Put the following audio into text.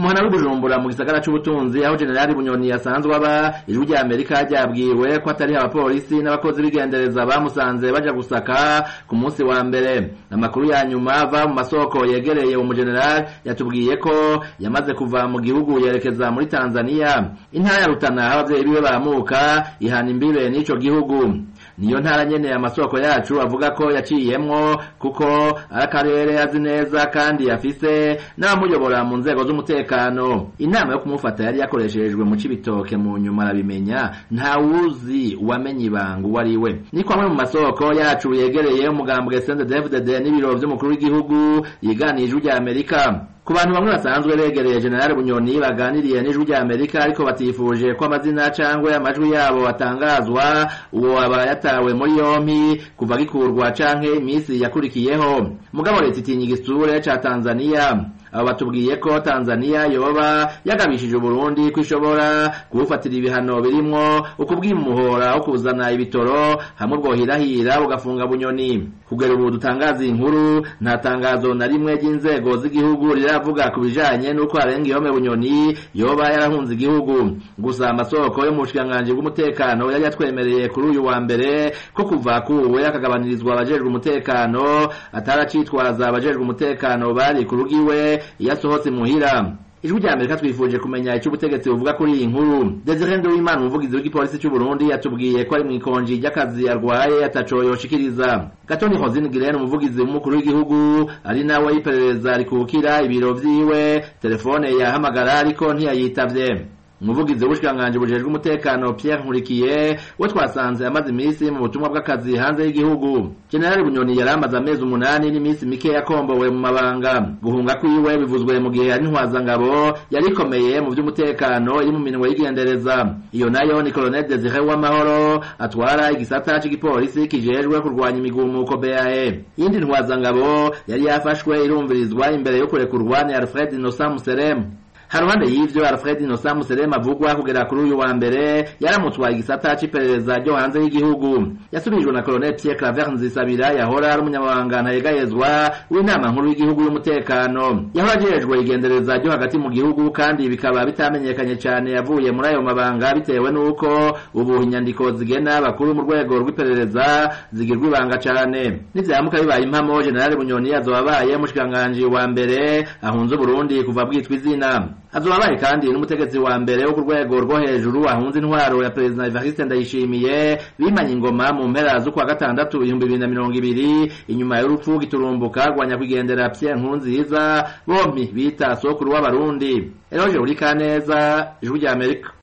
muhana w'Ubujumbura mu gisagara c'ubutunzi aho General Bunyoni yasanzwe aba ijwi rya Amerika ryabwiwe ko atari abapolisi n'abakozi bigendereza bamusanze baja gusaka ku munsi wa mbere. Amakuru ya nyuma ava mu masoko yegereye umugeneral yatubwiye ko yamaze kuva mu gihugu yerekeza muri Tanzania. Intara ya Rutana abavyeyi biwe bamuka ihana imbibe n'ico gihugu. Niyo ntara nyene amasoko yacu avuga ko yaciyemwo kuko arakarere azi neza kandi afise n'abamuyobora mu nzego z'umutekano. Inama yo kumufata yari yakoreshejwe mu Cibitoke, mu nyuma arabimenya nta wuzi wamenye ibanga wariwe. Ni kwamwe mu masoko yacu yegereye umugambwe CNDD-FDD n'ibiro vy'umukuru w'igihugu yiganije ujya Amerika. Ku bantu bamwe basanzwe begereye General Bunyoni baganiriye n'ijwi rya Amerika ariko batifuje ko amazina cangwe amajwi yabo atangazwa, uwo aba yatawe muri yompi kuva gikurwa canke imisi yakurikiyeho. Mugabo leta itinya igisure ca Tanzania. Abo batubwiye ko Tanzania yoba yagabishije Burundi kwishobora kubufatira ibihano birimwo ukubwimuhora wo kuzana ibitoro hamwe bwohirahira ugafunga Bunyoni. Kugera ubu dutangaza inkuru nta tangazo na rimwe ry'inzego z'igihugu riravuga ku bijanye n'uko arenga ihome Bunyoni yoba yarahunze igihugu. Gusa amasoko yo mu bushikiranganji bw'umutekano yari yatwemereye kuri uyu wa mbere ko kuva kuwe yakagabanirizwa abajejwe umutekano ataracitwaza abajejwe umutekano bari ku rugiwe yasohotse muhira. Ijwi rya Amerika twifuje kumenya icyo ubutegetsi buvuga kuri iyi nkuru. Desire Nduwimana umuvugizi w'igipolisi cy'u Burundi yatubwiye ko ari mu ikonji ry'akazi arwaye ataco yoshikiriza. Gatoni Hozine Girene umuvugizi w'umukuru w'igihugu ari nawe iperereza rikukira ibiro vyiwe, telefone yahamagara ariko ntiyayitavye. Umuvugizi w'ubushikiranganji bujejwe umutekano Pierre Nkurikiye we twasanze amaze imisi mu butumwa bw'akazi hanze y'igihugu. General Bunyoni yaramaze amezi 8 n'imisi mike yakombowe mu mabanga. Guhunga kwiwe bivuzwe mu gihe ari ntwazangabo yari ikomeye mu by'umutekano iri mu minwe y'igendereza. Iyo nayo ni Colonel Desire Uwamahoro atwara igisata c'igipolisi kijejwe kurwanya imigumuko BAE. Yindi ntwazangabo yari yafashwe irumvirizwa imbere yo kurekurwa ni Alfred Innocent Museremu. Haruhande y'ivyo Alfred Innocent Museremu avugwa kugera kuri uyu wa mbere yaramutwaye igisata c'iperereza ryo hanze y'igihugu. Yasubijwe na Colonel Pierre Claver Nzisabira yahora ari umunyamabanga ntayegayezwa w'inama nkuru y'igihugu y'umutekano. Yahora ajejwe igendereza ryo hagati mu gihugu kandi bikaba bitamenyekanye cyane yavuye muri ayo mabanga bitewe n'uko ubu inyandiko zigena bakuru mu rwego rw'iperereza zigirwa ibanga cyane. Nivyamuka bibaye impamo General Bunyoni yazobabaye mushikiranganji wa mbere ahunze Burundi kuva bwitwa izina. Azobabaye kandi n'umutegetsi wa mbere wo ku rwego rwo hejuru ahunze intwaro ya President Evariste Ndayishimiye bimanye ingoma mu mpera z'ukwa gatandatu 2020 inyuma y'urupfu giturumbuka rwanya kwigendera Pierre Nkurunziza bombi bita sokuru w'abarundi. Eroje uri kaneza ijwi rya Amerika.